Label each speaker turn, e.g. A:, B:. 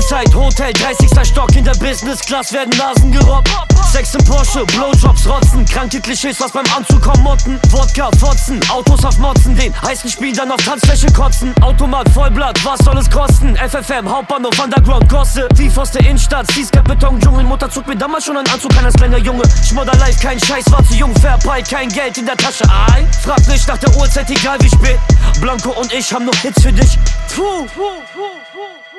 A: Eastside Hotel, 30. Stock, in der Business Class werden Nasen gerobbt. Sex im Porsche, Blowjobs, Rotzen, kranke Klischees, was beim Anzug kommen Motten. Wodka, Fotzen, Autos auf Motzen, den heißen Spiel dann auf Tanzfläche kotzen. Automat, Vollblatt, was soll es kosten? FFM, Hauptbahnhof, Underground, Gosse. Tief aus der Innenstadt, Seascape, Beton, Dschungel. Mutter zog mir damals schon einen Anzug an als kleiner Junge. Schmodder live, kein Scheiß, war zu jung, verpeilt, kein Geld in der Tasche. Ei, frag nicht nach der Uhrzeit, egal wie spät. Blanco und ich haben noch Hits für dich. Puh.